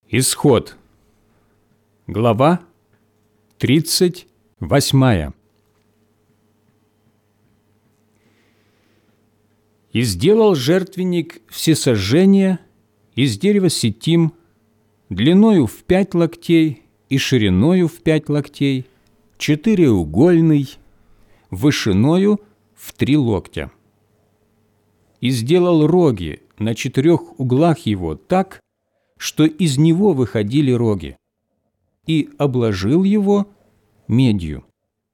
Исход. Глава 38. «И сделал жертвенник всесожжения из дерева ситим, длиною в 5 локтей и шириною в 5 локтей, 4-угольный, вышиною в 3 локтя. И сделал роги на 4 углах его так, что из него выходили роги, и обложил его медью.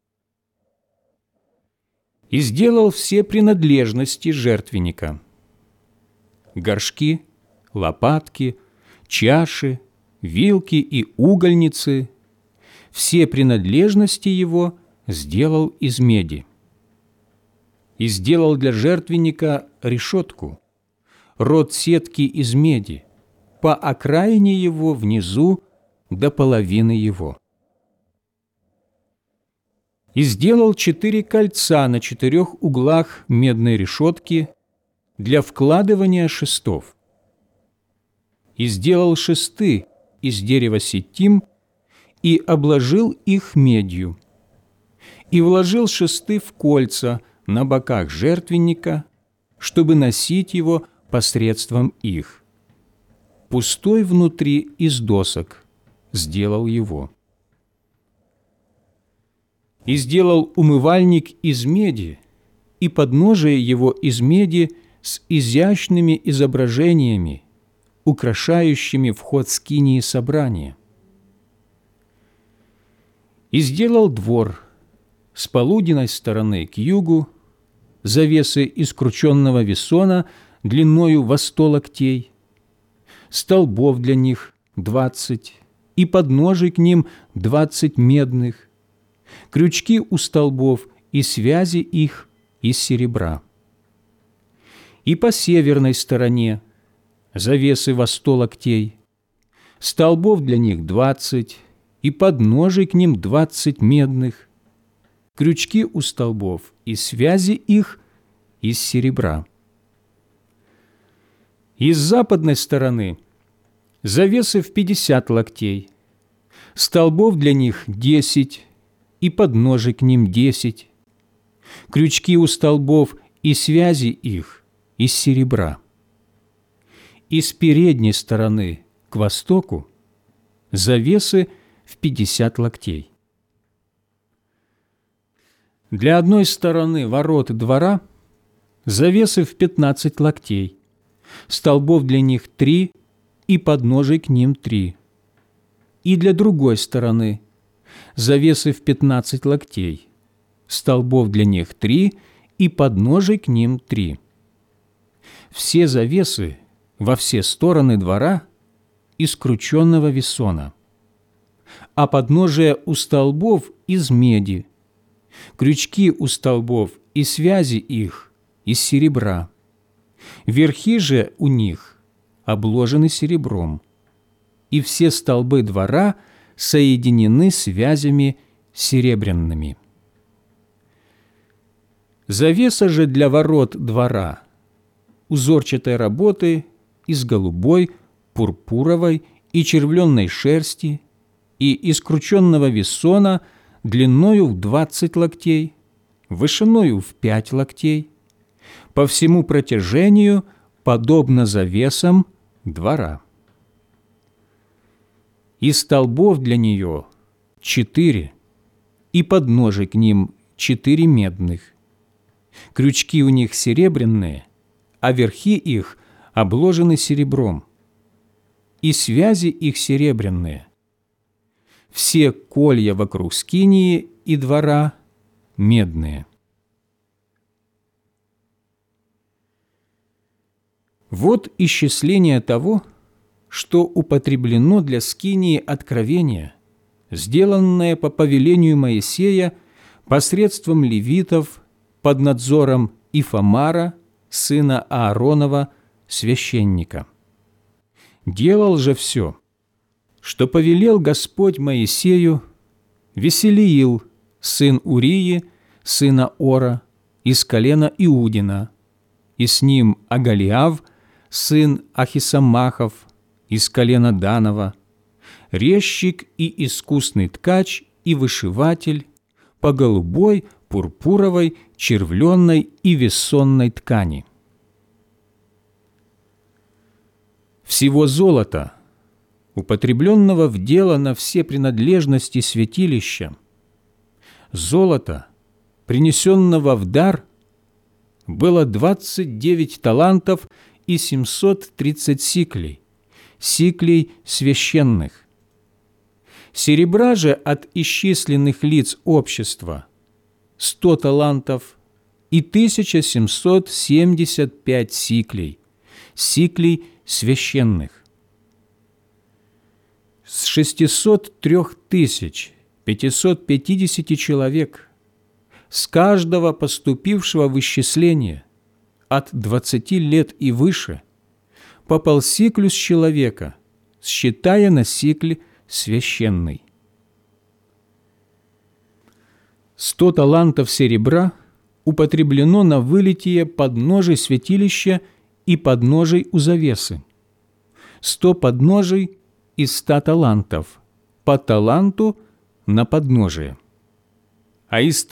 И сделал все принадлежности жертвенника: горшки, лопатки, чаши, вилки и угольницы. Все принадлежности его сделал из меди. И сделал для жертвенника решетку, род сетки из меди, по окраине его внизу до половины его. И сделал 4 кольца на 4 углах медной решетки для вкладывания шестов. И сделал шесты из дерева ситим и обложил их медью. И вложил шесты в кольца на боках жертвенника, чтобы носить его посредством их. Пустой внутри из досок сделал его. И сделал умывальник из меди, и подножие его из меди с изящными изображениями, украшающими вход скинии собрания. И сделал двор с полуденной стороны к югу, завесы из крученного весона длиною во 100 локтей, столбов для них 20, и подножий к ним 20 медных, крючки у столбов и связи их из серебра. И по северной стороне завесы во 100 локтей, столбов для них 20, и подножий к ним 20 медных, крючки у столбов и связи их из серебра. И с западной стороны завесы в 50 локтей, столбов для них 10, и подножий к ним 10, крючки у столбов и связи их из серебра. И с передней стороны к востоку завесы в 50 локтей. Для одной стороны ворот двора завесы в 15 локтей, столбов для них 3, и подножий к ним 3. И для другой стороны завесы в 15 локтей, столбов для них 3, и подножий к ним 3. Все завесы во все стороны двора из крученного весона, а подножие у столбов из меди, крючки у столбов и связи их из серебра. Верхи же у них обложены серебром, и все столбы двора соединены связями серебряными. Завеса же для ворот двора узорчатой работы из голубой, пурпуровой и червленной шерсти и из крученного весона длиною в 20 локтей, вышиною в 5 локтей, по всему протяжению подобно завесам двора. И столбов для нее 4, и подножий к ним 4 медных. Крючки у них серебряные, а верхи их обложены серебром, и связи их серебряные. Все колья вокруг скинии и двора медные. Вот исчисление того, что употреблено для скинии откровения, сделанное по повелению Моисея посредством левитов под надзором Ифамара, сына Ааронова, священника. Делал же все, что повелел Господь Моисею, Веселиил, сын Урии, сына Ора, из колена Иудина, и с ним Агалиав, сын Ахисамахов, из колена Данова, резчик и искусный ткач и вышиватель по голубой, пурпуровой, червленной и вессонной ткани. Всего золота, употребленного в дело на все принадлежности святилища, золота, принесенного в дар, было 29 талантов и 730 сиклей, сиклей священных. Серебра же от исчисленных лиц общества 100 талантов и 1775 сиклей, сиклей священных. С 603 550 человек, с каждого поступившего в исчисление от 20 лет и выше, по полсиклю с человека, считая на сикль священный. 100 талантов серебра употреблено на вылитие подножий святилища и подножий у завесы, 100 подножий из 100 талантов, по таланту на подножие. А из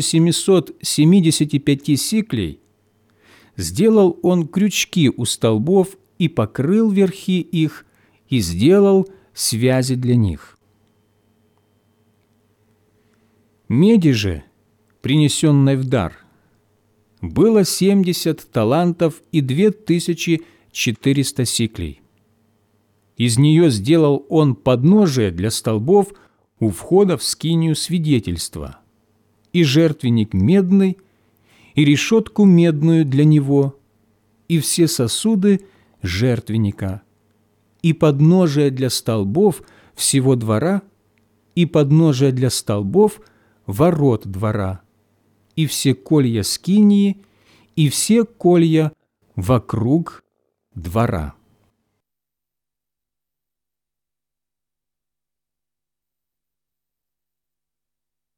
1775 сиклей сделал он крючки у столбов и покрыл верхи их, и сделал связи для них. Меди же, принесенной в дар, было 70 талантов и 2400 сиклей. Из нее сделал он подножие для столбов у входа в скинию свидетельства, и жертвенник медный, и решетку медную для него, и все сосуды жертвенника, и подножие для столбов всего двора, и подножие для столбов ворот двора, и все колья скинии, и все колья вокруг двора.